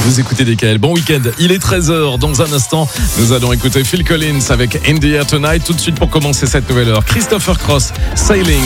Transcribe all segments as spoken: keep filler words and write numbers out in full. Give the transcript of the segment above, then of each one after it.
Vous écoutez D K L. Bon week-end. Il est treize heures. Dans un instant, nous allons écouter Phil Collins avec In the Air Tonight. Tout de suite pour commencer cette nouvelle heure. Christopher Cross, Sailing.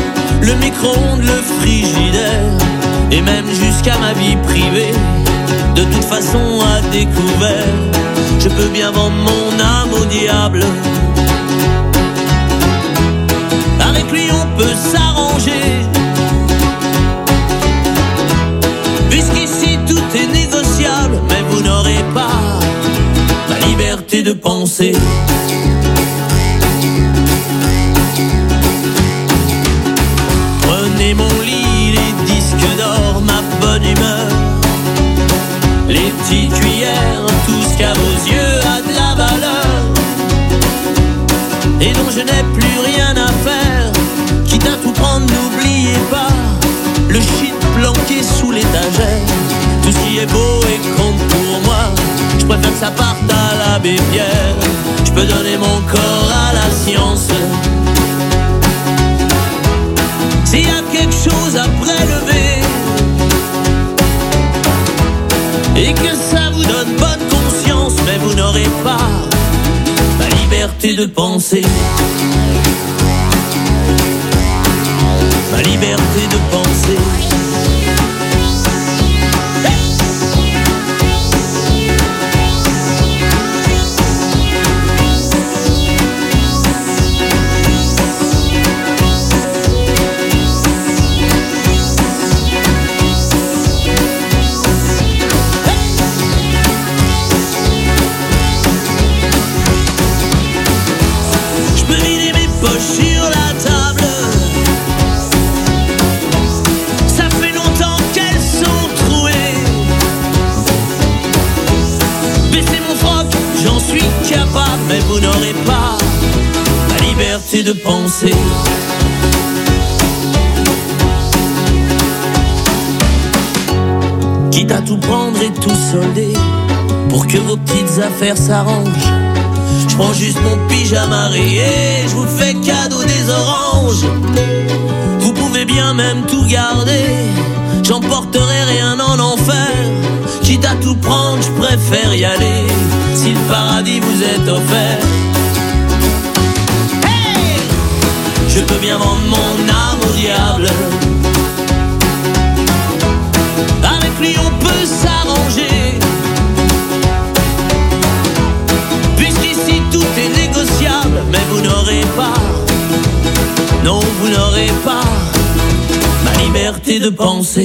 Le micro-ondes, le frigidaire et même jusqu'à ma vie privée. De toute façon à découvert, je peux bien vendre mon âme au diable. Avec lui on peut s'arranger, puisqu'ici tout est négociable. Mais vous n'aurez pas la liberté de penser. Prenez mon lit, les disques d'or, ma bonne humeur, les petites cuillères, tout ce qu'à vos yeux a de la valeur et dont je n'ai plus rien à faire. Quitte à tout prendre, n'oubliez pas le shit planqué sous l'étagère. Tout ce qui est beau et compte pour moi, je préfère que ça parte à l'abbé Pierre. Je peux donner mon corps à la science. S'il y a quelque chose à prélever et que ça vous donne bonne conscience, mais vous n'aurez pas la liberté de penser. Ma liberté de penser. Sur la table, ça fait longtemps qu'elles sont trouées. Baissez mon froc, j'en suis capable, mais vous n'aurez pas la liberté de penser. Quitte à tout prendre et tout solder pour que vos petites affaires s'arrangent, je prends juste mon pyjama rayé, je vous fais cadeau des oranges. Vous pouvez bien même tout garder, j'emporterai rien en enfer. Quitte à tout prendre, je préfère y aller, si le paradis vous est offert. Hey, je peux bien vendre mon âme au diable. Avec lui on peut s'arranger, puisqu'ici tout est négociable. Mais vous n'aurez pas, non vous n'aurez pas ma liberté de penser.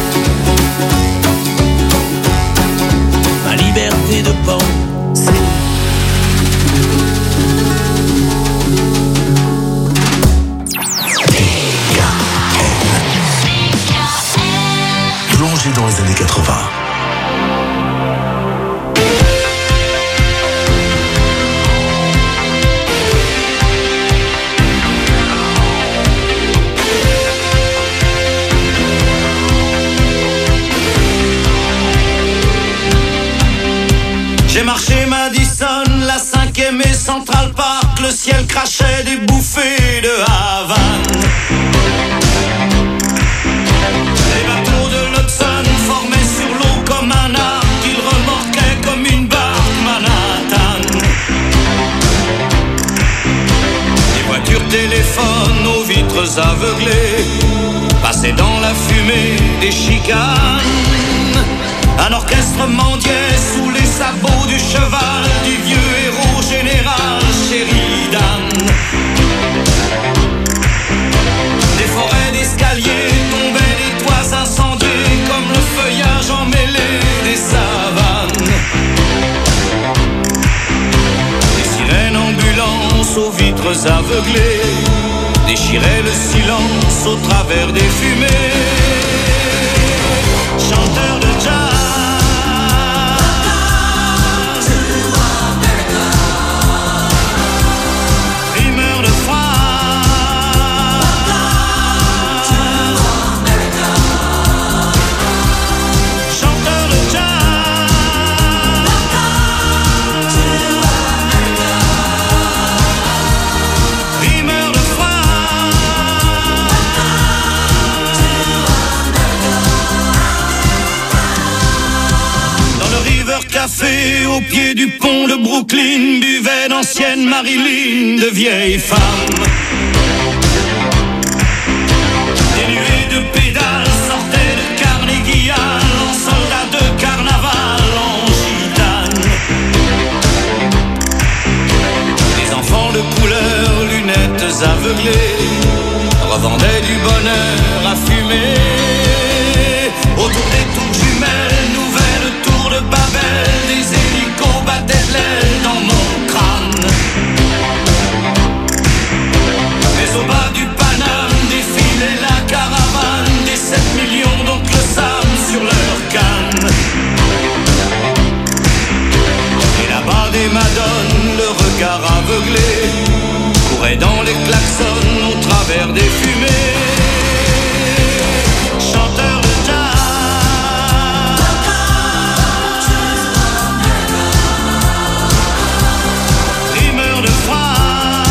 Ma liberté de penser. Plongé dans les années quatre-vingts. J'ai marché Madison, la cinquième et Central Park, le ciel crachait des bouffées de Havane. Les bateaux de l'Hudson formaient sur l'eau comme un arc, ils remorquaient comme une barque Manhattan. Des voitures téléphones aux vitres aveuglées passaient dans la fumée des chicanes. Un orchestre mendiait sous les sabots du cheval du vieux héros général Sheridan. Des forêts d'escaliers tombaient des toits incendiés comme le feuillage emmêlé des savanes. Des sirènes ambulances aux vitres aveuglées déchiraient le silence au travers des fumées. Chanteurs de jazz, café au pied du pont de Brooklyn, buvaient d'anciennes Marilyn, de vieilles femmes. Des nuées de pédales sortaient de Carnegie Hall en soldats de carnaval. les aveuglés revendaient du bonheur à fumer. Autour des tours jumelles, nouvelle tour de Babel, des hélicos battaient de l'aile dans mon crâne. Mais au bas du Paname défilait la caravane des sept millions d'oncles Sam sur leur canne. Et là-bas des madones, le regard aveuglé, couraient dans les klaxons au travers des fumées. Chanteurs de jazz, rimeurs de phrases,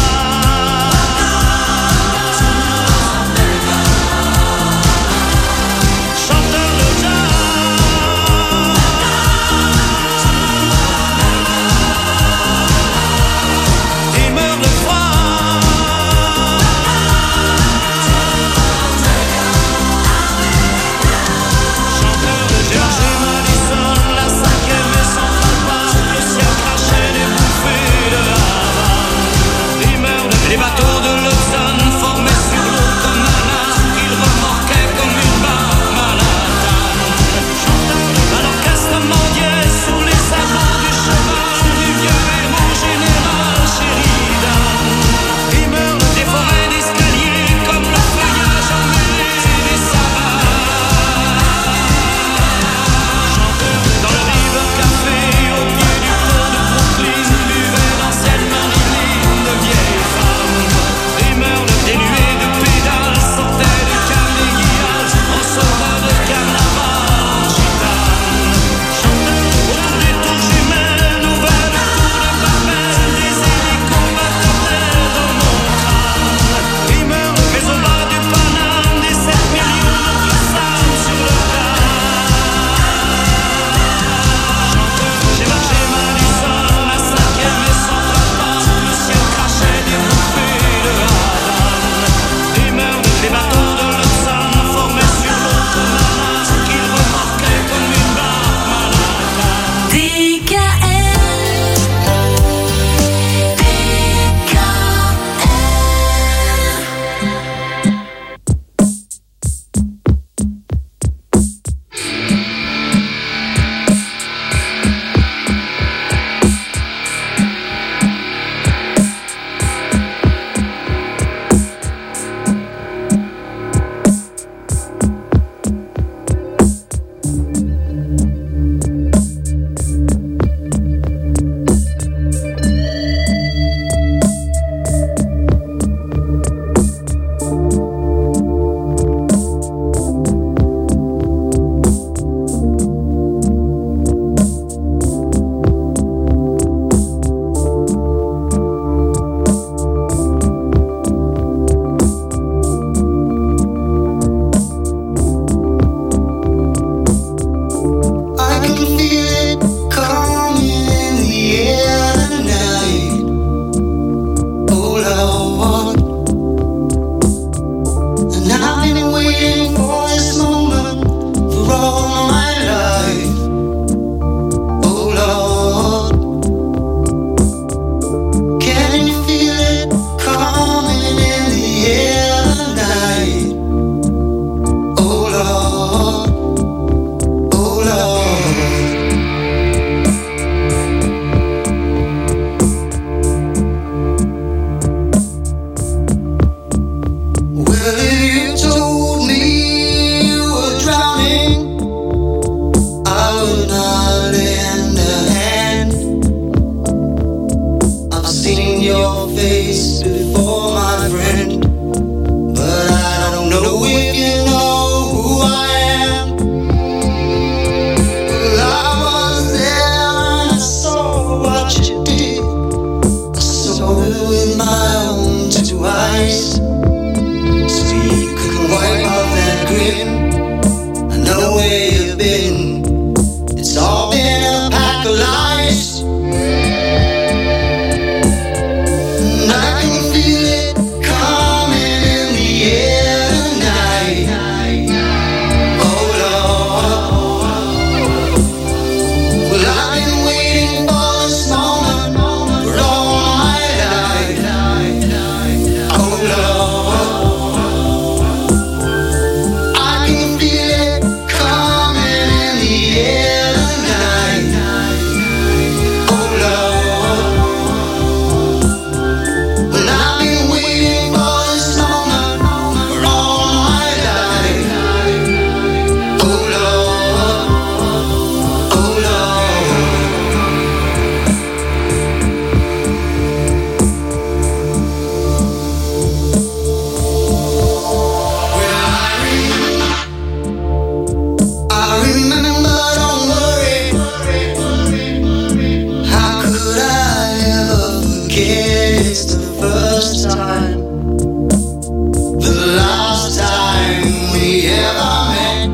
chanteurs de jazz, rimeurs de phrases. Les bateaux de l'Hudson formaient sur l'eau comme un arc, ils remorquaient comme une barre Manhattan. Un orchestre mendiait sur les sabots du cheval du vieux héros général Sheridan. Rimeurs des forêts d'escalier comme le feuillage emmêlé des savanes. Dans le River Café au pied du pont de Brooklyn, buvaient l'ancienne Marilyn de vieilles femmes. Dénués de pédales, sortaient du carnéguillage en sauveur de carnaval gitane. Autour des tours jumelles, nouvelle tour de Babel, des hélicos battaient dans mon crâne. Rimeurs, mais au bas du Paname, des sept millions d'oncles Sam sur le canne. J'ai marché Madison, la cinquième et Central Park, le ciel crachait des bouffées de les bateaux de l'Hudson formaient sur l'eau comme un arc, qu'ils remorquaient comme une barre Manhattan. D K L, D K Well, I've been waiting for this moment it's the first time, the last time we ever met.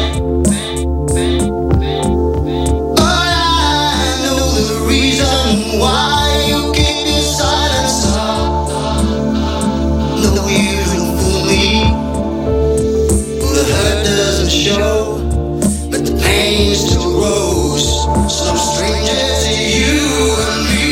But I know the reason why you keep your silence up. No, you don't fool me. The hurt doesn't show, but the pain still grows. Some stranger to you and me.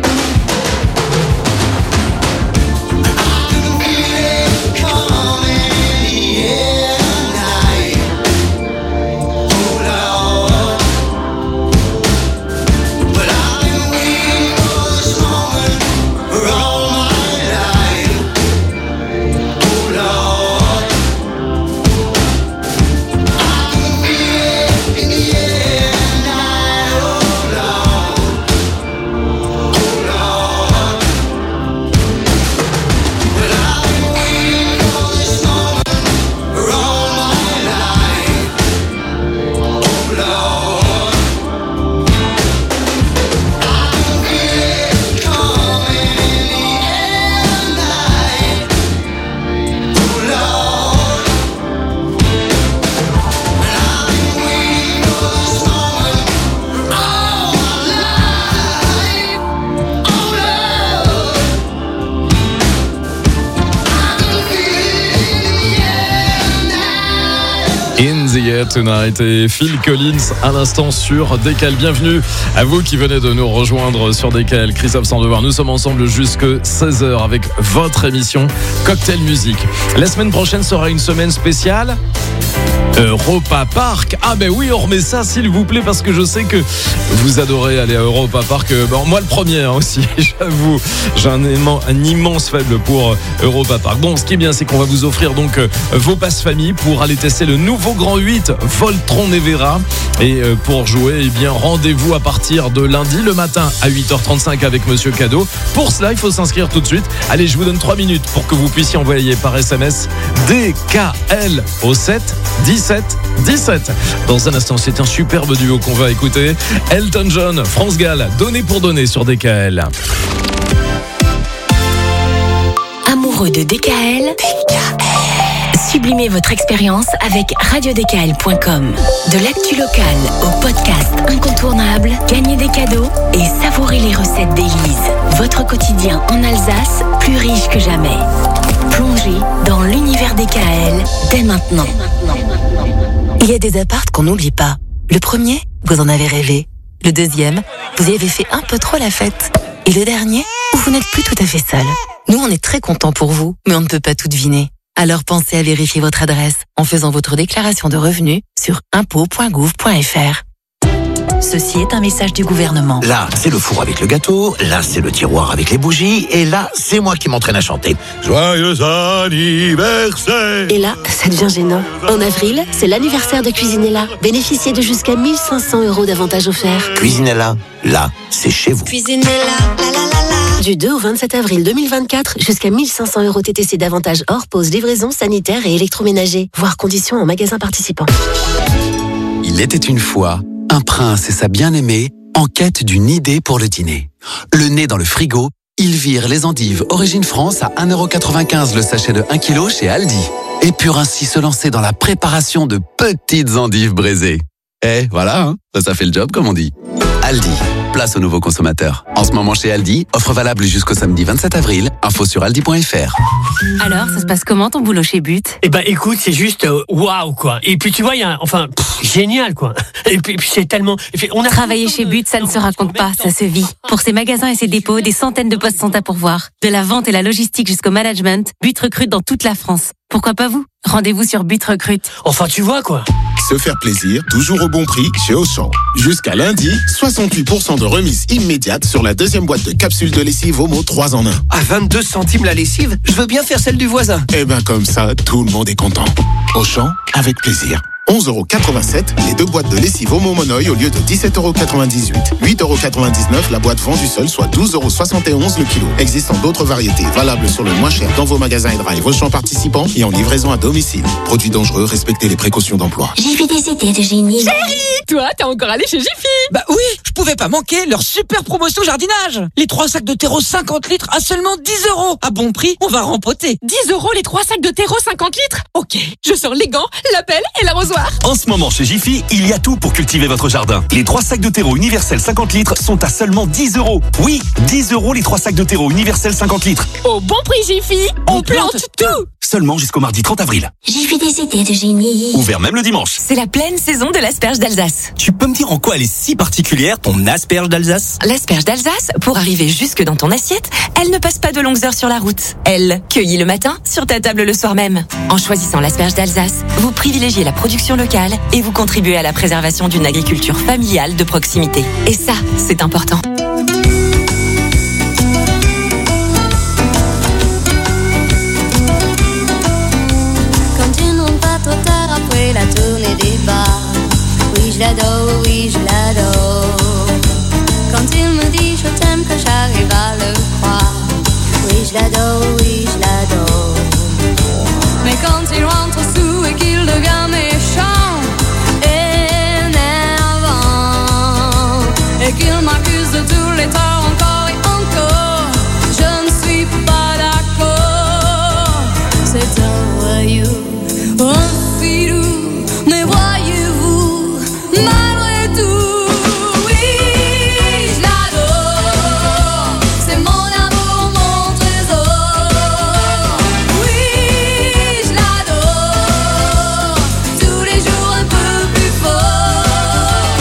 Tonight et Phil Collins à l'instant sur D K L. Bienvenue à vous qui venez de nous rejoindre sur D K L. Christophe Sandevoir, nous sommes ensemble jusque seize heures avec votre émission Cocktail Musique. La semaine prochaine sera une semaine spéciale Europa Park. Ah ben oui, on remet ça s'il vous plaît, parce que je sais que vous adorez aller à Europa Park. Bon, moi le premier hein, aussi, j'avoue, j'ai un, aimant, un immense faible pour Europa Park. Bon, ce qui est bien, c'est qu'on va vous offrir donc euh, vos passes famille pour aller tester le nouveau Grand huit Voltron Nevera. Et euh, pour jouer, eh bien rendez-vous à partir de lundi le matin à huit heures trente-cinq avec Monsieur Cadeau. Pour cela, il faut s'inscrire tout de suite. Allez, je vous donne trois minutes pour que vous puissiez envoyer par S M S D K L au sept dix-sept dix-sept. Dans un instant, c'est un superbe duo qu'on va écouter. Elton John, France Gall, donné pour donner sur D K L. Amoureux de D K L, D K L. Sublimez votre expérience avec radio d k l point com. De l'actu locale au podcast incontournable, gagnez des cadeaux et savourez les recettes d'Élise. Votre quotidien en Alsace, plus riche que jamais. Plongez dans l'univers D K L dès maintenant. Il y a des apparts qu'on n'oublie pas. Le premier, vous en avez rêvé. Le deuxième, vous y avez fait un peu trop la fête. Et le dernier, vous n'êtes plus tout à fait seul. Nous, on est très contents pour vous, mais on ne peut pas tout deviner. Alors pensez à vérifier votre adresse en faisant votre déclaration de revenus sur impôts point gouv point f r. Ceci est un message du gouvernement. Là, c'est le four avec le gâteau, là, c'est le tiroir avec les bougies, et là, c'est moi qui m'entraîne à chanter. Joyeux anniversaire! Et là, ça devient gênant. En avril, c'est l'anniversaire de Cuisinella. Bénéficiez de jusqu'à mille cinq cents euros d'avantages offerts. Cuisinella, là, c'est chez vous. Cuisinella, la la la la. Du deux au vingt-sept avril deux mille vingt-quatre, jusqu'à mille cinq cents euros T T C d'avantages hors pause, livraison, sanitaire et électroménager. Voir conditions en magasin participant. Il était une fois un prince et sa bien-aimée en quête d'une idée pour le dîner. Le nez dans le frigo, ils virent les endives Origine France à un euro quatre-vingt-quinze le sachet de un kilo chez Aldi. Et purent ainsi se lancer dans la préparation de petites endives braisées. Eh, voilà, hein, ça fait le job comme on dit. Aldi, place aux nouveaux consommateurs. En ce moment chez Aldi, offre valable jusqu'au samedi vingt-sept avril. Info sur aldi point f r. Alors, ça se passe comment ton boulot chez But? Eh ben écoute, c'est juste waouh wow, quoi. Et puis tu vois, il y a enfin pff, génial quoi. Et puis, puis c'est tellement on a travailler chez But, ça ne se raconte pas, ça se vit. Pour ses magasins et ses dépôts, des centaines de postes sont à pourvoir. De la vente et la logistique jusqu'au management, But recrute dans toute la France. Pourquoi pas vous? Rendez-vous sur But Recrute. Enfin, tu vois quoi. Se faire plaisir, toujours au bon prix chez Auchan. Jusqu'à lundi, soixante-huit pour cent de remise immédiate sur la deuxième boîte de capsules de lessive Omo trois en un. À vingt-deux centimes la lessive, je veux bien faire celle du voisin. Eh ben comme ça, tout le monde est content. Auchan, avec plaisir. onze euros quatre-vingt-sept les deux boîtes de lessive Omo Monoï au lieu de dix-sept euros quatre-vingt-dix-huit. huit euros quatre-vingt-dix-neuf la boîte vendue seule, soit douze euros soixante et onze le kilo. Existant d'autres variétés, valables sur le moins cher dans vos magasins et drive Auchan participants et en livraison à domicile. Produits dangereux, respectez les précautions d'emploi. J'ai vu des idées de génie. Chérie, toi, t'es encore allé chez Jiffy? Bah oui, je pouvais pas manquer leur super promotion jardinage. Les trois sacs de terreau cinquante litres à seulement dix euros. À bon prix, on va rempoter. dix euros les trois sacs de terreau cinquante litres? Ok, je sors les gants, la pelle et l'arrosoir. En ce moment, chez Jiffy, il y a tout pour cultiver votre jardin. Les trois sacs de terreau universel cinquante litres sont à seulement dix euros. Oui, dix euros les trois sacs de terreau universel cinquante litres. Au bon prix Jiffy, on, on plante, plante tout. Seulement jusqu'au mardi trente avril. J'ai vu des idées de génie. Ouvert même le dimanche. C'est la pleine saison de l'asperge d'Alsace. Tu peux me dire en quoi elle est si particulière, ton asperge d'Alsace? L'asperge d'Alsace, pour arriver jusque dans ton assiette, elle ne passe pas de longues heures sur la route. Elle, cueillie le matin, sur ta table le soir même. En choisissant l'asperge d'Alsace, vous privilégiez la production locale et vous contribuez à la préservation d'une agriculture familiale de proximité. Et ça, c'est important. Après la tournée des bars, oui je l'adore, oui je l'adore. Quand il me dit je t'aime que j'arrive à le croire, oui je l'adore, oui je l'adore. Mais quand il rentre sous et qu'il devient méchant, énervant, et qu'il m'accuse de tous les torts encore et encore, je ne suis pas d'accord. C'est un voyou. Oh, mais voyez-vous, malgré tout, oui, je l'adore. C'est mon amour, mon trésor. Oui, je l'adore. Tous les jours un peu plus fort.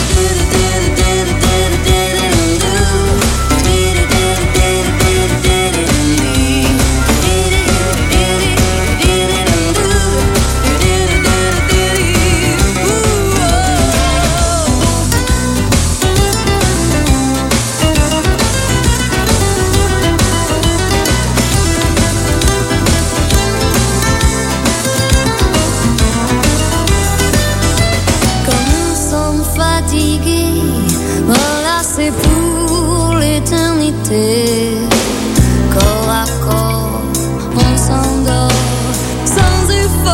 Voilà, c'est pour l'éternité. Corps à corps, on s'endort sans effort.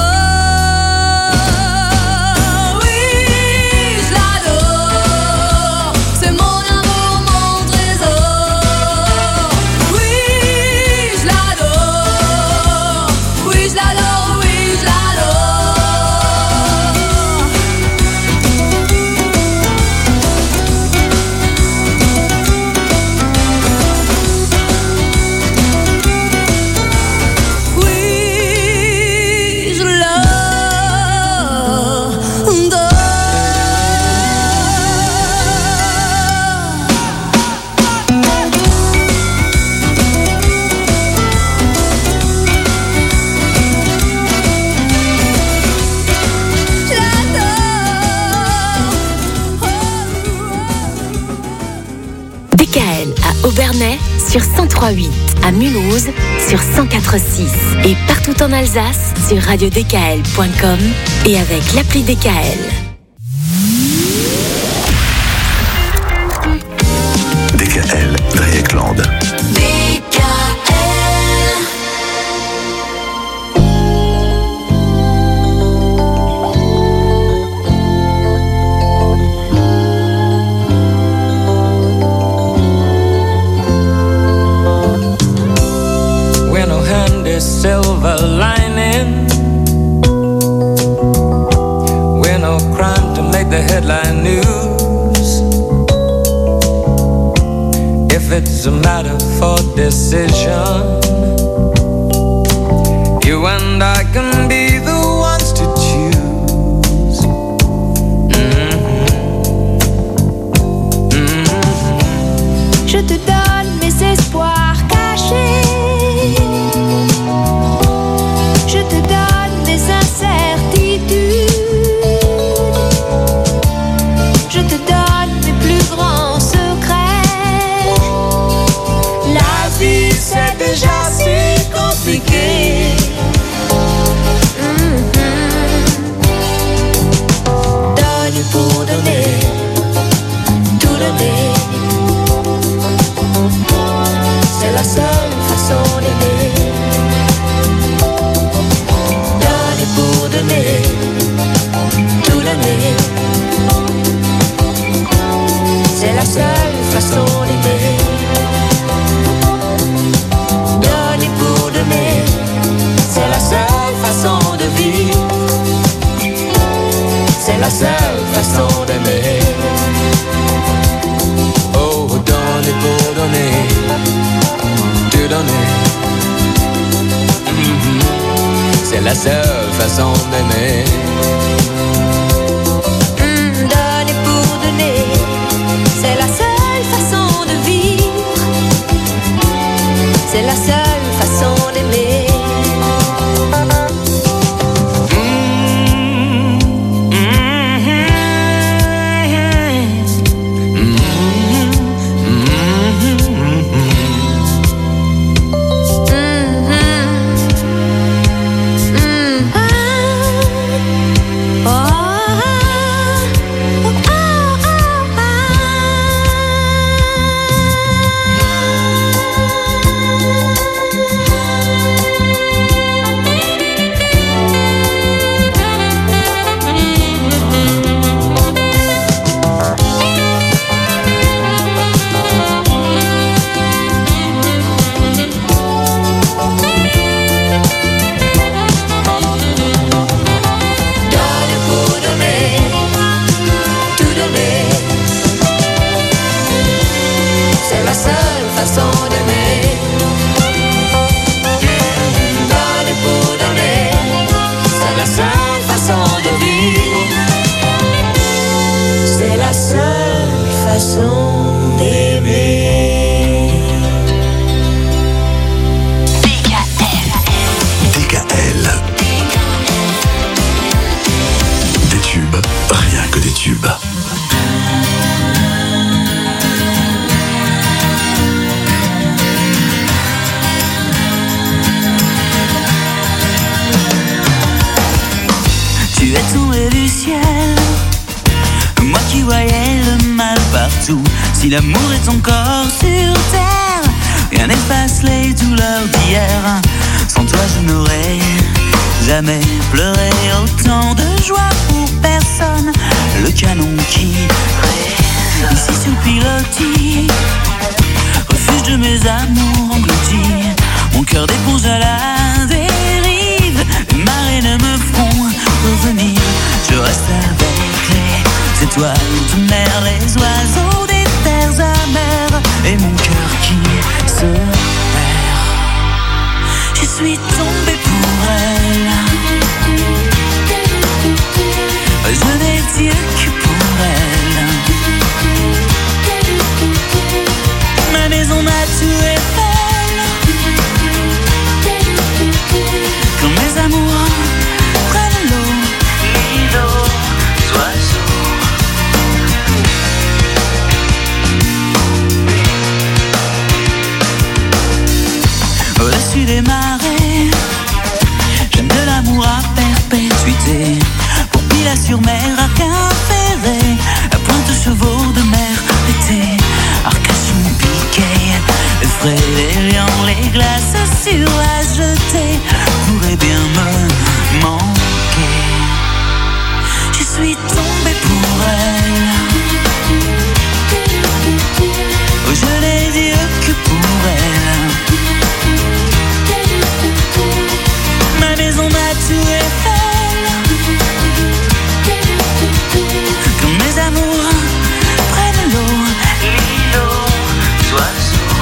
Oui, je l'adore. C'est mon amour, mon trésor. Oui, je l'adore. Oui, je l'adore, oui, je l'adore. D K L à Obernai sur cent trois virgule huit, à Mulhouse sur cent quatre virgule six et partout en Alsace sur radio d k l point com et avec l'appli D K L. D K L, Dreieckland. D K L. We're no handy silver lining. We're no crime to make the headline news. If it's a matter for decision, you and I can be the ones to choose. Mm-hmm. Mm-hmm. Je te donne mes espoirs cachés. Je te donne mes incertitudes. Je te donne mes plus grands secrets. La vie c'est déjà si compliqué. Mmh. d'aimer. Donner pour donner, c'est la seule façon de vivre. C'est la seule façon d'aimer. Oh, donner pour donner, te donner. Mm-hmm. C'est la seule façon d'aimer. Mm, donner pour donner, c'est la seule façon de vivre. C'est la seule façon d'aimer. Si l'amour est encore sur terre, rien n'efface les douleurs d'hier. Sans toi je n'aurais jamais pleuré autant de joie pour personne. Le canon qui résonne ici sur le pilotis, refuge de mes amours engloutis. Mon cœur d'éponge à la dérive, les marées ne me feront revenir. Je reste avec les étoiles de mer, les oiseaux des terres amères et mon cœur qui se perd. Je suis tombée pour elle. Je n'ai Dieu que pour elle. Ma maison, ma tour Eiffel. Quand mes amours prennent l'eau, l'îlot, oiseaux. Au-dessus des marées, j'aime de l'amour à perpétuité. Pour Pilat-sur-Mer, Arc-en-Ferré, à Pointe-Chevaux de mer l'été, Arcachon piqué, le frais, les lions, les glaces sur la jetée pourraient bien me manquer. Je suis tombée pour elle. Oh, je n'ai Dieu que pour elle. Ma maison, ma tour Eiffel. Quand mes amours prennent l'eau, l'îlot, oiseaux.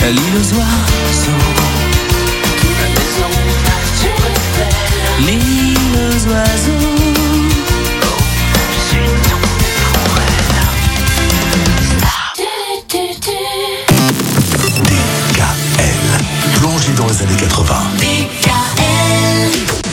l'île aux oiseaux. L'île aux oiseaux. Plongé dans les années quatre-vingts. D K L.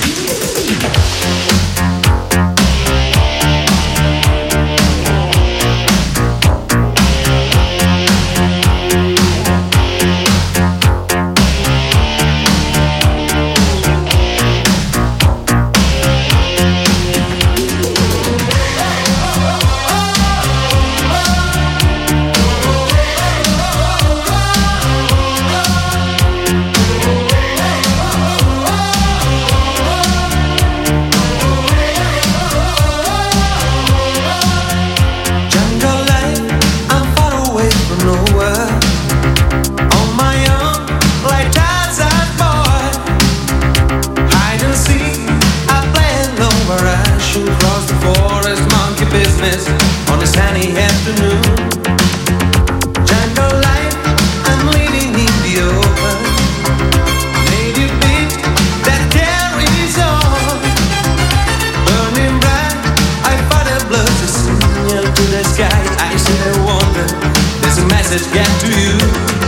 On a sunny afternoon, jungle life, I'm living in the open. Native beat that carries on, burning bright. I find a blood to signal to the sky. I sit and wonder, there's a message get to you.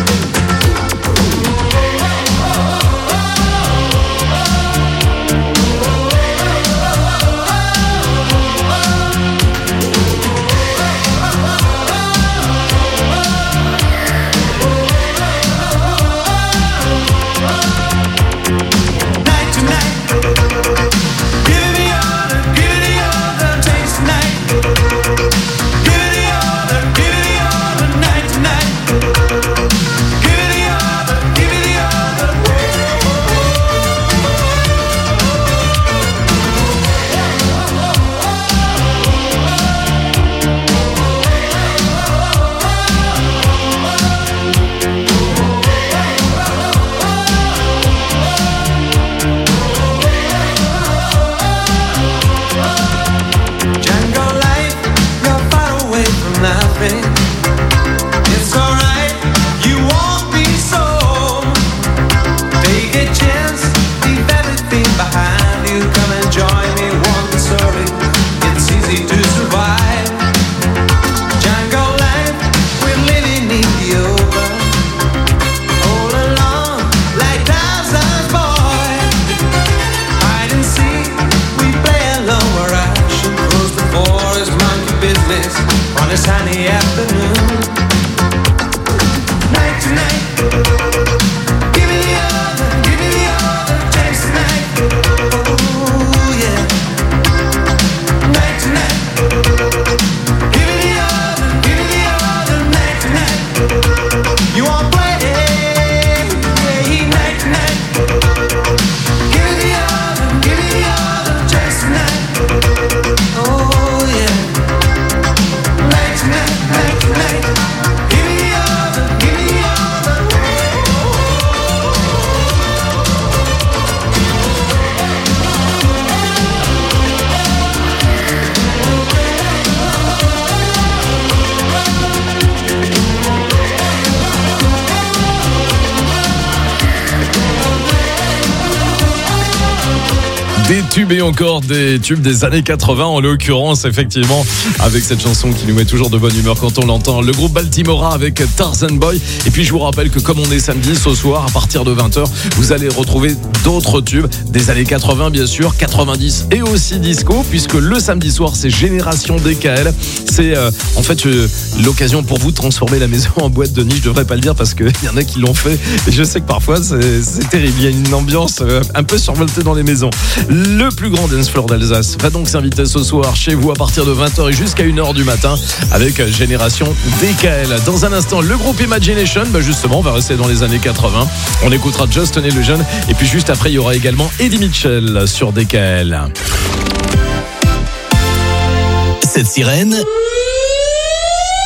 It's alright, you won't be sold. Take a chance, leave everything behind you. Come and join me, walk the story. It's easy to survive. Jungle life, we're living in the open. All alone, like Tarzan's boy. Hide and seek, we play alone. Where I should close the forest, monkey business. On a sunny afternoon, night to night, give me the other, give me the other chance tonight. Oh yeah, night to night, give me the other, give me the other night to night. You won't play, yeah, night to night. Give me the other, give me the other chance tonight. Oh yeah. Des tubes et encore des tubes des années quatre-vingts, en l'occurrence, effectivement, avec cette chanson qui nous met toujours de bonne humeur quand on l'entend. Le groupe Baltimora avec Tarzan Boy. Et puis je vous rappelle que comme on est samedi, ce soir, à partir de vingt heures, vous allez retrouver d'autres tubes des années quatre-vingts, bien sûr, quatre-vingt-dix et aussi disco, puisque le samedi soir, c'est Génération D K L. C'est euh, en fait euh, l'occasion pour vous de transformer la maison en boîte de nuit. Je devrais pas le dire parce qu'il y en a qui l'ont fait. Et je sais que parfois, c'est, c'est terrible. Il y a une ambiance euh, un peu survoltée dans les maisons. Le plus grand dance floor d'Alsace va donc s'inviter ce soir chez vous à partir de vingt heures et jusqu'à une heure du matin avec Génération D K L. Dans un instant, le groupe Imagination, bah justement, on va rester dans les années quatre-vingts. On écoutera Just an Illusion et puis juste après, il y aura également Eddie Mitchell sur D K L. Cette sirène,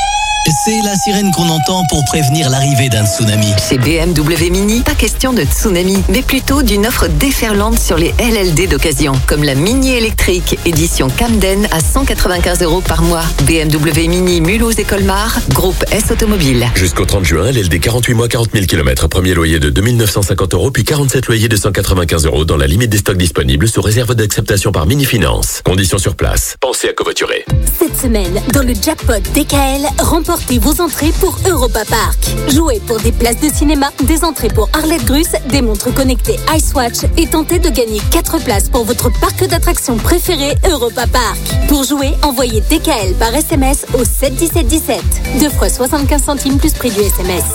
C'est la sirène qu'on entend pour prévenir l'arrivée d'un tsunami. Chez B M W Mini, pas question de tsunami, mais plutôt d'une offre déferlante sur les L L D d'occasion, comme la Mini électrique édition Camden à cent quatre-vingt-quinze euros par mois. B M W Mini Mulhouse et Colmar, groupe S Automobile. Jusqu'au trente juin, L L D quarante-huit mois, quarante mille kilomètres. Premier loyer de deux mille neuf cent cinquante euros, puis quarante-sept loyers de cent quatre-vingt-quinze euros dans la limite des stocks disponibles sous réserve d'acceptation par Mini Finance. Conditions sur place. Pensez à covoiturer. Cette semaine, dans le jackpot D K L, remportez vos entrées pour Europa Park. Jouez pour des places de cinéma, des entrées pour Arlette Gruss, des montres connectées Icewatch et tentez de gagner quatre places pour votre parc d'attractions préféré Europa Park. Pour jouer, envoyez D K L par S M S au sept dix-sept dix-sept. Deux fois soixante-quinze centimes plus prix du S M S.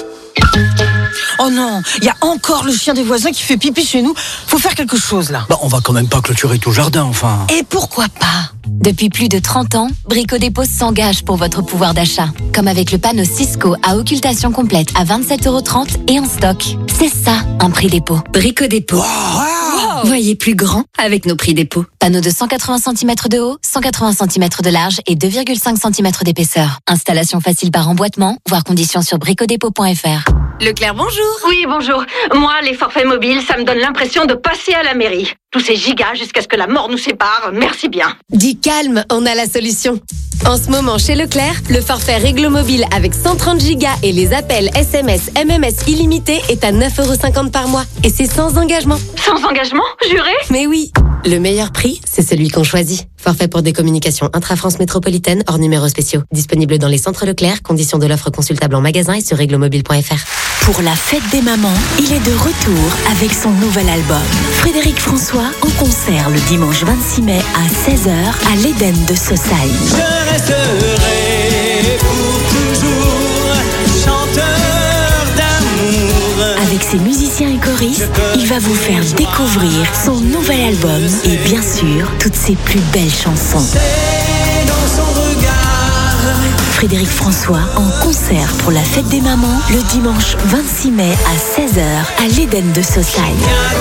Oh non, il y a encore le chien des voisins qui fait pipi chez nous. Faut faire quelque chose là. Bah, on va quand même pas clôturer tout le jardin, enfin. Et pourquoi pas? Depuis plus de trente ans, Brico Dépôt s'engage pour votre pouvoir d'achat. Comme avec le panneau Cisco à occultation complète à vingt-sept euros trente et en stock. C'est ça, un prix dépôt. Brico Dépôt. Wow. Voyez plus grand avec nos prix dépôt. Panneau de cent quatre-vingts centimètres de haut, cent quatre-vingts centimètres de large et deux virgule cinq centimètres d'épaisseur. Installation facile par emboîtement, voire conditions sur bricodépôt point f r. Leclerc, bonjour. Oui, bonjour. Moi, les forfaits mobiles, ça me donne l'impression de passer à la mairie. Tous ces gigas jusqu'à ce que la mort nous sépare, merci bien. Dis calme, on a la solution. En ce moment, chez Leclerc, le forfait Réglo Mobile avec cent trente gigas et les appels S M S, M M S illimités est à neuf euros cinquante par mois. Et c'est sans engagement. Sans engagement, juré? Mais oui. Le meilleur prix, c'est celui qu'on choisit. Forfait pour des communications intra-France métropolitaine hors numéros spéciaux. Disponible dans les centres Leclerc. Conditions de l'offre consultable en magasin et sur réglo mobile point f r. Pour la fête des mamans, il est de retour avec son nouvel album. Frédéric François en concert le dimanche vingt-six mai à seize heures à l'Éden de Saussailles. Je resterai pour toujours chanteur d'amour. Avec ses musiciens et choristes, il va vous faire découvrir son nouvel album et bien sûr, toutes ses plus belles chansons. C'est dans son regard. Frédéric François en concert pour la fête des mamans le dimanche vingt-six mai à seize heures à l'Éden de Saussailles.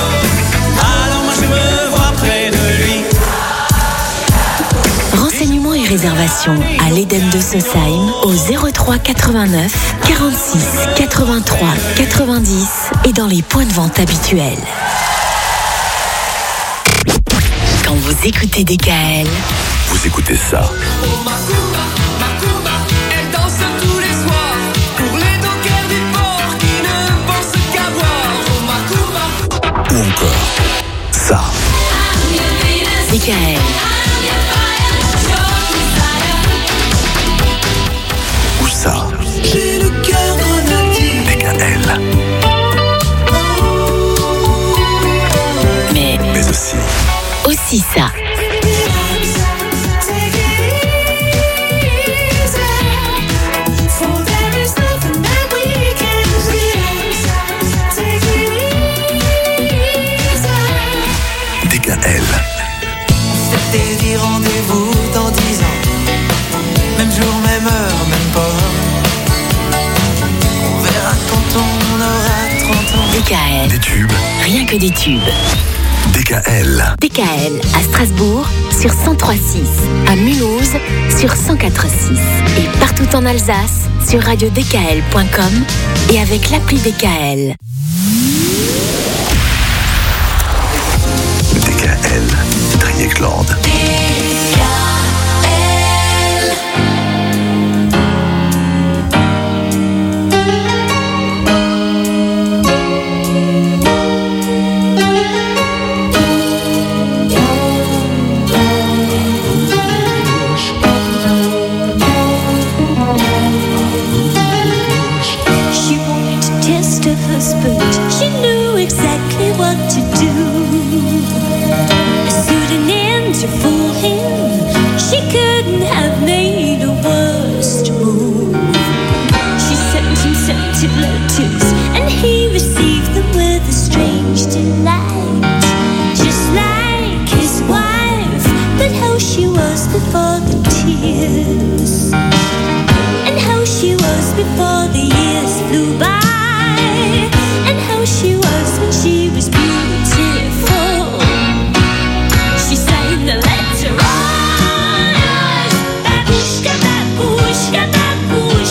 Alors moi je me vois près de lui. Renseignements et réservations à l'Éden de Saussailles au zéro trois quatre-vingt-neuf quarante-six quatre-vingt-trois quatre-vingt-dix et dans les points de vente habituels. Quand vous écoutez D K L, Vous écoutez ça. Elle danse tous les soirs pour les dockers du port qui ne pensent qu'à boire. Ou encore ça. D K L. Ou ça. J'ai le cœur grenadier. D K L. Mais, Mais aussi. aussi ça. D K L. C'était dit rendez-vous dans dix ans. Même jour, même heure, même port. On verra quand on aura trente ans. D K L. Des tubes. Rien que des tubes. D K L. D K L à Strasbourg sur cent trois virgule six, à Mulhouse sur cent quatre virgule six et partout en Alsace sur radio d k l point com et avec l'appli D K L. D K L. Triecland. She wanted to test her husband. She knew exactly what to do. Suiting in to fool him. She couldn't have made a worse move. She sent him scented letters, and he received them with a strange delight. Just like his wife, but how she was before the tears. And how she was before the years flew by. And how she was when she was beautiful. She signed the letter on. Babushka, babushka, babushka.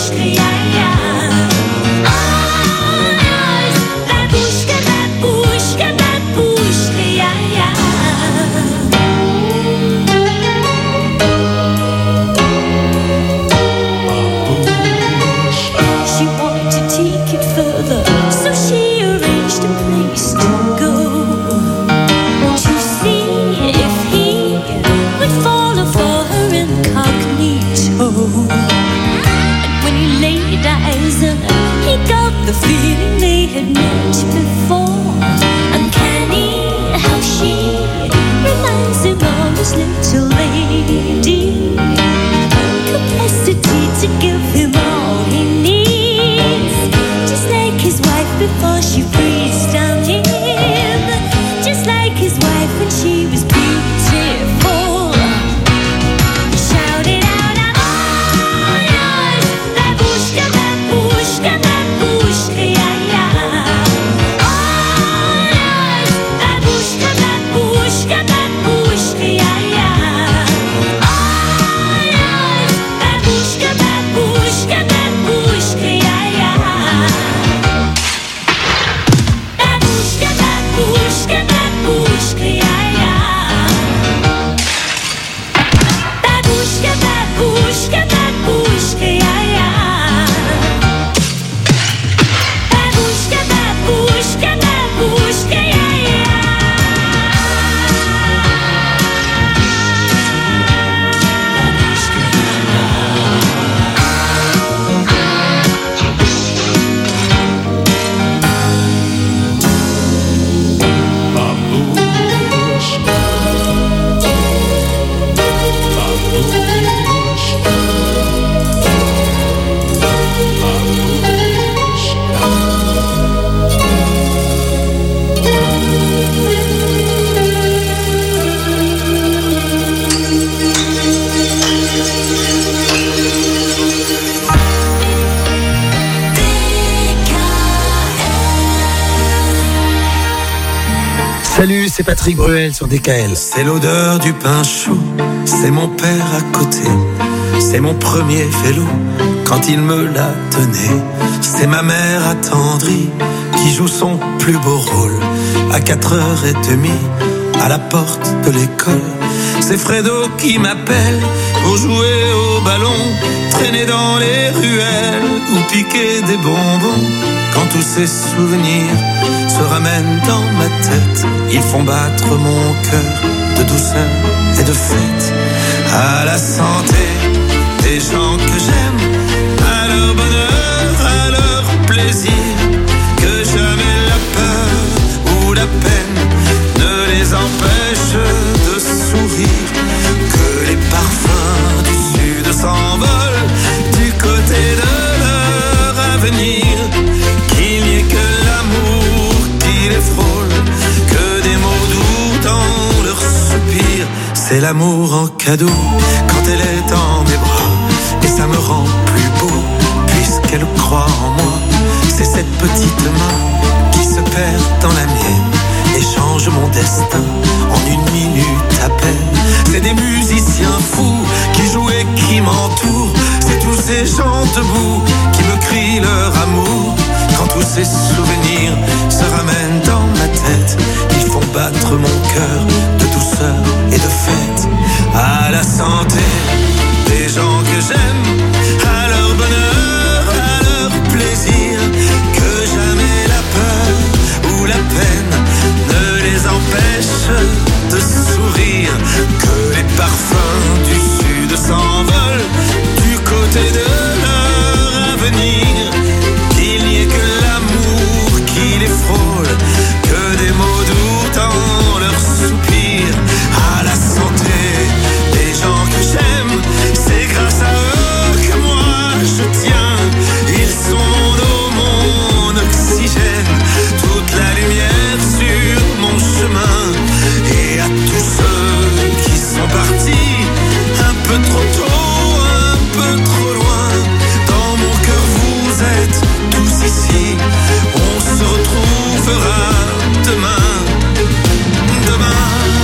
Salut, c'est Patrick Bruel sur D K L. C'est l'odeur du pain chaud, c'est mon père à côté, c'est mon premier vélo quand il me l'a donné. C'est ma mère attendrie qui joue son plus beau rôle à quatre heures trente à la porte de l'école. C'est Fredo qui m'appelle pour jouer au ballon, traîner dans les ruelles ou piquer des bonbons. Quand tous ces souvenirs se ramènent dans ma tête, ils font battre mon cœur de douceur et de fête. À la santé des gens que j'aime, à leur bonheur, à leur plaisir, que jamais la peur ou la peine ne les empêche de sourire, que les parfums du sud s'envolent du côté de leur avenir, qu'il n'y ait que l'amour qui les frôle, que des mots doux dans leurs soupirs. C'est l'amour en cadeau quand elle est dans mes bras, et ça me rend plus beau puisqu'elle croit en moi. C'est cette petite main qui se perd dans la mienne et change mon destin en une minute à peine. C'est des musiciens fous qui jouent et qui m'entourent, c'est tous ces gens debout qui me crient leur amour. Quand tous ces souvenirs se ramènent dans ma tête, ils font battre mon cœur de douceur et de fête. À la santé des gens que j'aime, à leur bonheur, à leur plaisir, que jamais la peur ou la peine ne les empêche de sourire, que les parfums du sud s'envolent du côté de leur avenir, qu'il n'y ait que l'amour qui les frôle, que des mots doux dans leurs soupirs. À la santé des gens que j'aime, c'est grâce à eux que moi je tiens. Ils sont mon eau, mon oxygène, toute la lumière sur mon chemin. Et à tous ceux qui sont partis un peu trop tôt, un peu trop loin, dans mon cœur vous êtes tous ici. On se retrouvera demain, demain.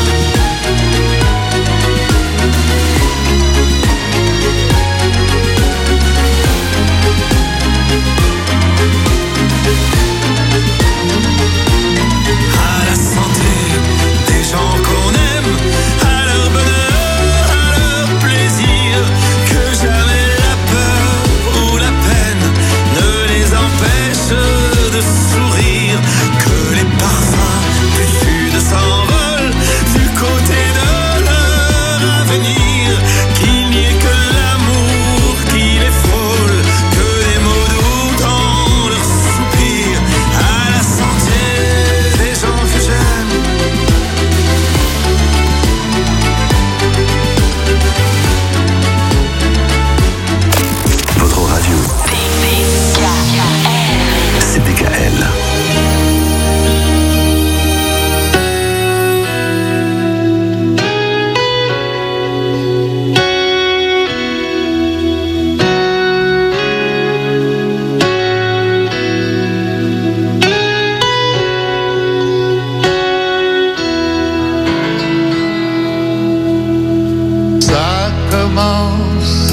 À la santé des gens qu'on aime, à leur bonheur, à leur plaisir, que jamais la peur ou la peine ne les empêche de sourire, que les parfums du sud s'envolent du côté de leur avenir, qu'il n'y ait que l'amour qui les frôle, que des mots doux dans leurs soupirs. À la santé des gens que j'aime. Votre radio. C'est D K L. Ça commence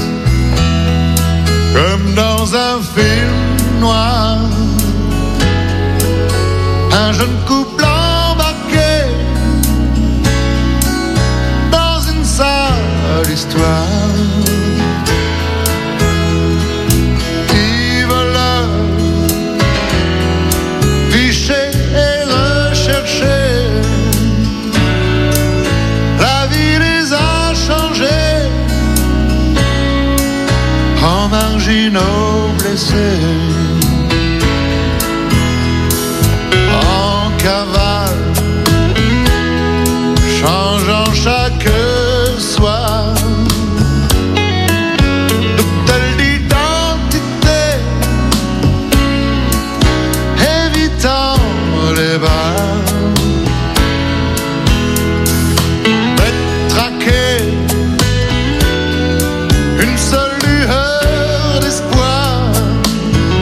comme dans un film noir, un jeune couple embarqué dans une sale histoire. Qui voleur, fiché et recherché, la vie les a changés en marginaux blessés, en cavale, changeant chaque soir de telle identité, évitant les bars, traqué, une seule lueur d'espoir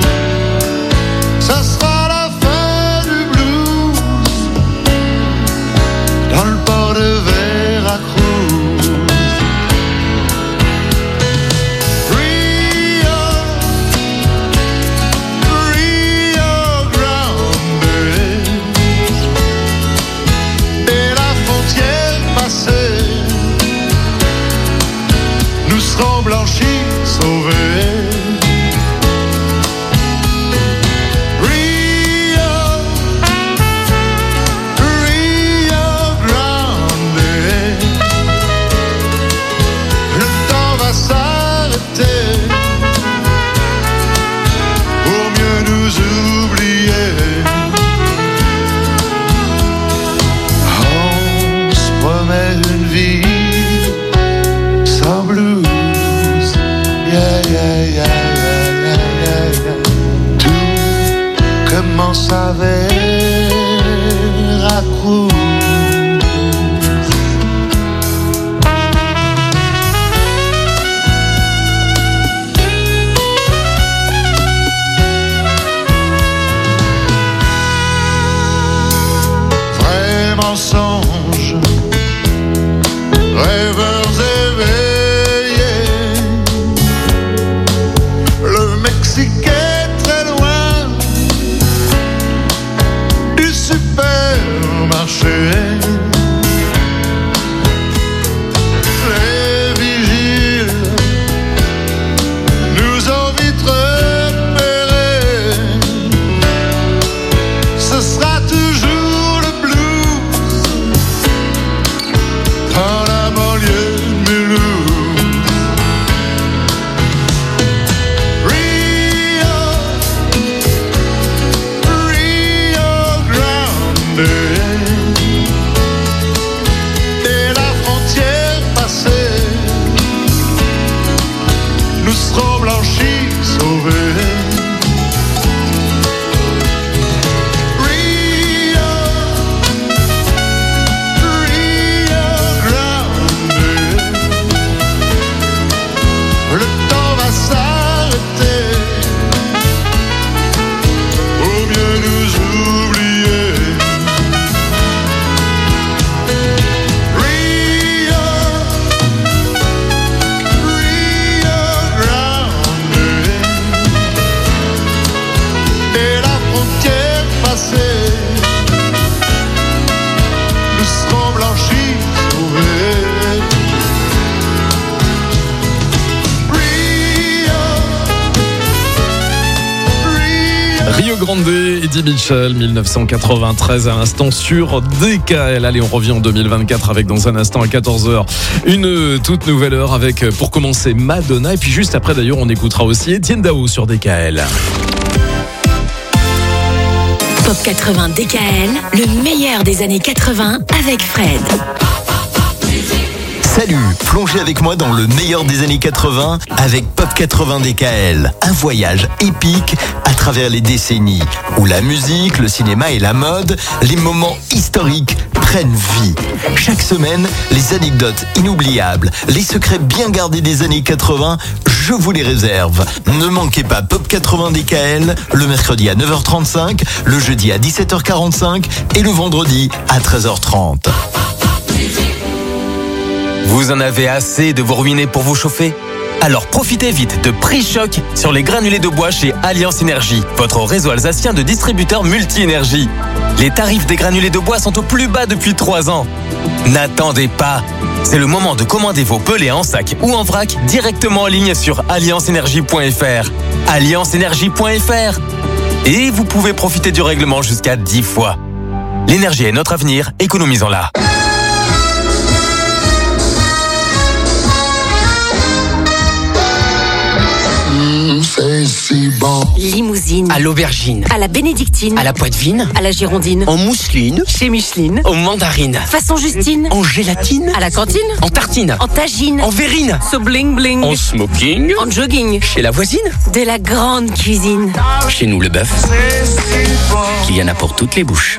Veracruz. Vrai mensonge, rêveurs éveillés, le Mexique est très loin du supermarché. Les vigiles nous ont vite repérés. Ce sera toujours le blues dans la banlieue de Mulhouse. Rio, Rio Grande. Dès la frontière passée, nous serons blanchis, sauvés. Rio, Rio Grande. Le temps va s'arrêter, ou mieux nous oublier. Rio, Rio Grande. Dès la frontière passée, nous serons blanchis, sauvés. Rio Grande, Eddie Mitchell, dix-neuf cent quatre-vingt-treize à l'instant sur D K L. Allez, on revient en deux mille vingt-quatre avec dans un instant à quatorze heures une toute nouvelle heure avec, pour commencer, Madonna. Et puis juste après d'ailleurs, on écoutera aussi Etienne Dao sur D K L. Pop quatre-vingts D K L, le meilleur des années quatre-vingts avec Fred. Salut, plongez avec moi dans le meilleur des années quatre-vingts avec Pop quatre-vingts D K L. Un voyage épique à travers les décennies où la musique, le cinéma et la mode, les moments historiques prennent vie. Chaque semaine, les anecdotes inoubliables, les secrets bien gardés des années quatre-vingts, je vous les réserve. Ne manquez pas Pop quatre-vingts D K L le mercredi à neuf heures trente-cinq, le jeudi à dix-sept heures quarante-cinq et le vendredi à treize heures trente. Vous en avez assez de vous ruiner pour vous chauffer ? Alors profitez vite de prix choc sur les granulés de bois chez Alliance Énergie, votre réseau alsacien de distributeurs multi-énergie. Les tarifs des granulés de bois sont au plus bas depuis trois ans. N'attendez pas. C'est le moment de commander vos pellets en sac ou en vrac directement en ligne sur alliance énergie point f r. alliance énergie point f r. Et vous pouvez profiter du règlement jusqu'à dix fois. L'énergie est notre avenir, économisons-la. C'est si bon. Limousine. À l'aubergine. À la bénédictine. À la poitevine. À la girondine. En mousseline. Chez Micheline. En mandarine. Façon Justine. En gélatine. À la cantine. En tartine. En tagine. En verrine. So bling bling. En smoking. En jogging. Chez la voisine. De la grande cuisine. Chez nous, le bœuf. Il y en a pour toutes les bouches.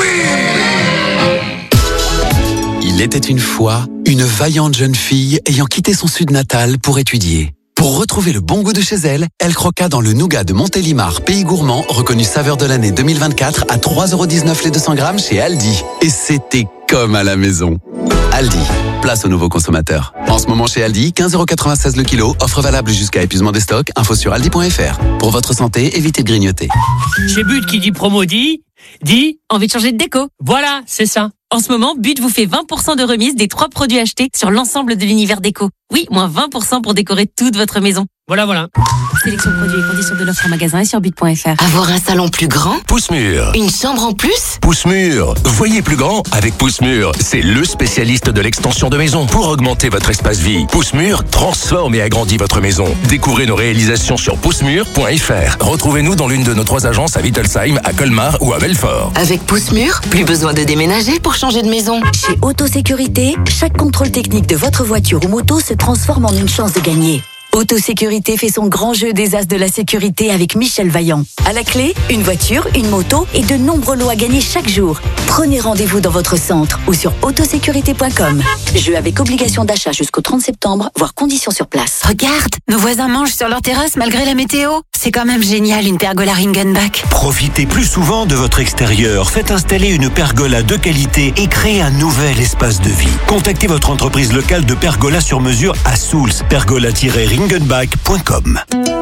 Il était une fois une vaillante jeune fille ayant quitté son sud natal pour étudier. Pour retrouver le bon goût de chez elle, elle croqua dans le nougat de Montélimar, pays gourmand, reconnu saveur de l'année deux mille vingt-quatre à trois euros dix-neuf les deux cents grammes chez Aldi. Et c'était comme à la maison. Aldi, place aux nouveaux consommateurs. En ce moment chez Aldi, quinze euros quatre-vingt-seize le kilo, offre valable jusqu'à épuisement des stocks, info sur aldi point f r. Pour votre santé, évitez de grignoter. Chez But qui dit promo dit, dit envie de changer de déco. Voilà, c'est ça. En ce moment, But vous fait vingt pour cent de remise des trois produits achetés sur l'ensemble de l'univers déco. Oui, moins vingt pour cent pour décorer toute votre maison. Voilà, voilà. Sélection produits et conditions de l'offre en magasin et sur but point f r. Avoir un salon plus grand? Pouce Mur. Une chambre en plus? Pouce Mur. Voyez plus grand avec Pouce Mur. C'est le spécialiste de l'extension de maison pour augmenter votre espace vie. Pouce Mur transforme et agrandit votre maison. Découvrez nos réalisations sur pouce mur point f r. Retrouvez-nous dans l'une de nos trois agences à Wittelsheim, à Colmar ou à Belfort. Avec Pouce Mur, plus besoin de déménager pour changer de maison. Chez Autosécurité, chaque contrôle technique de votre voiture ou moto se transforme en une chance de gagner. Autosécurité fait son grand jeu des as de la sécurité avec Michel Vaillant. À la clé, une voiture, une moto et de nombreux lots à gagner chaque jour. Prenez rendez-vous dans votre centre ou sur autosécurité point com. Jeu avec obligation d'achat jusqu'au trente septembre, voire conditions sur place. Regarde, nos voisins mangent sur leur terrasse malgré la météo. C'est quand même génial une pergola Ringenbach. Profitez plus souvent de votre extérieur. Faites installer une pergola de qualité et créez un nouvel espace de vie. Contactez votre entreprise locale de pergola sur mesure à Souls. pergola tiret ringenbach point com.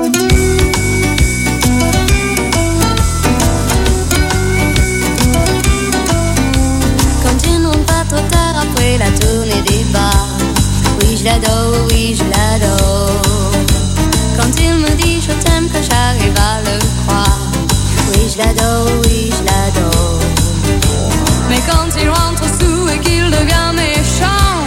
Quand tu ne rentres pas trop tard après la tournée des bars, oui je l'adore, oui je l'adore. Quand il me dit je t'aime que j'arrive à le croire, oui je l'adore, oui je l'adore. Mais quand il rentre sous et qu'il devient méchant,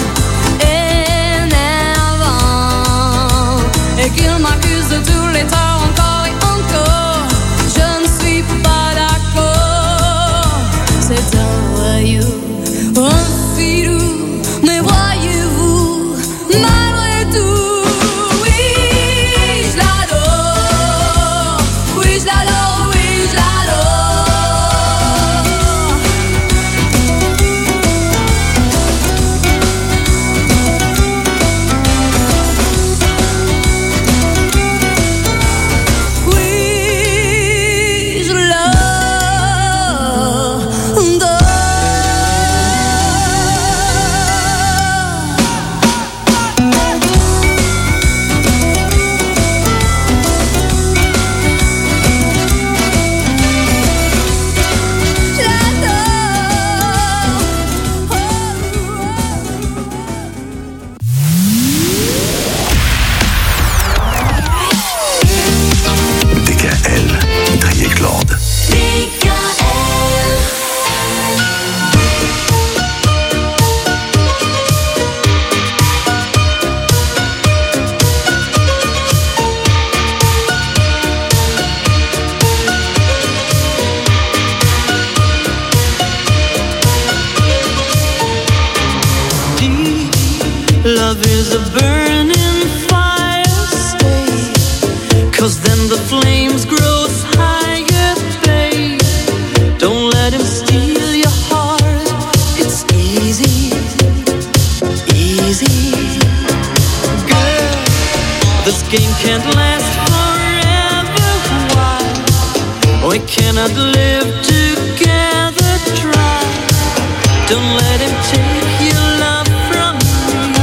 énervant, et qu'il m'accuse de tous les torts encore et encore, je ne suis pas d'accord. C'est un voyou, un filou, mais voyez-vous, malgré tout, oui je l'adore, oui je l'adore, oui je Love is a burning fire, stay, 'cause then the flames grow higher, babe. Don't let him steal your heart, it's easy, easy. Girl, this game can't last forever, why? We cannot live together, try. Don't let him take your love from me.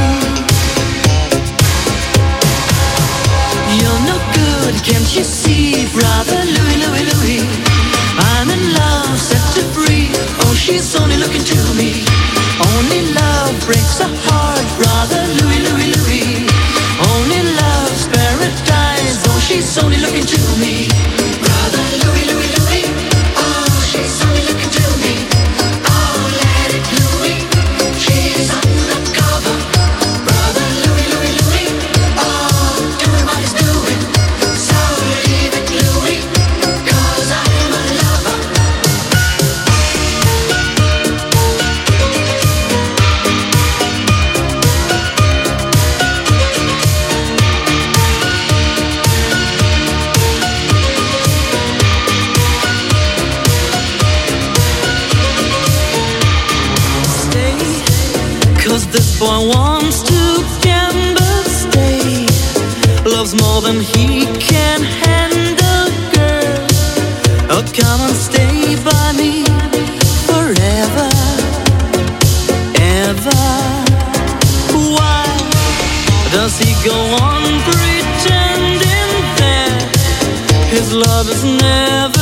You're no good, can't you see, brother Louis, Louis, Louis? I'm in love, set to free. Oh, she's only looking to me. Only love breaks a heart, brother Louis, Louis, Louis. Only love's paradise. Oh, she's only looking to me. Brother Louis, Louis, Louis. Oh, she's only looking to me. Oh, let it Louis. She's undercover. Brother Louis, Louis, Louis. Oh, doing what he's doing. So leave it Louis, 'cause I'm a lover. Stay, 'cause this boy wants to gamble. Stay, loves more than he can handle, girl. Oh, come and stay by me forever, ever. Why does he go on pretending that his love is never